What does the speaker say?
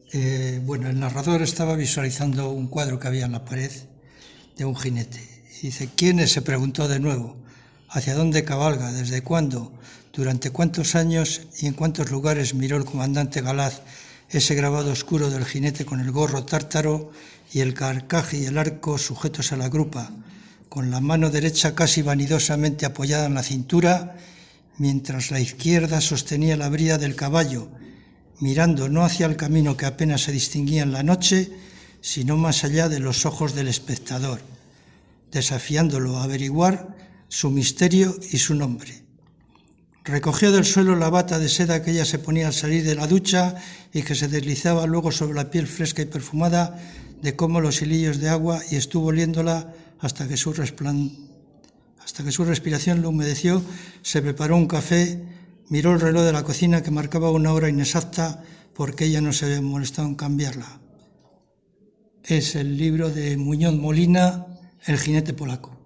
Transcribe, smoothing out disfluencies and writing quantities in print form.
Bueno, el narrador estaba visualizando un cuadro que había en la pared de un jinete. Y dice, ¿quién es?, se preguntó de nuevo. ¿Hacia dónde cabalga? ¿Desde cuándo? ¿Durante cuántos años y en cuántos lugares miró el comandante Galaz ese grabado oscuro del jinete con el gorro tártaro y el carcaje y el arco sujetos a la grupa, con la mano derecha casi vanidosamente apoyada en la cintura, mientras la izquierda sostenía la brida del caballo, mirando no hacia el camino que apenas se distinguía en la noche, sino más allá de los ojos del espectador, desafiándolo a averiguar su misterio y su nombre. Recogió del suelo la bata de seda que ella se ponía al salir de la ducha y que se deslizaba luego sobre la piel fresca y perfumada de como los hilillos de agua, y estuvo oliéndola hasta que su respiración lo humedeció. Se preparó un café, miró el reloj de la cocina que marcaba una hora inexacta porque ella no se había molestado en cambiarla. Es el libro de Muñoz Molina, El jinete polaco.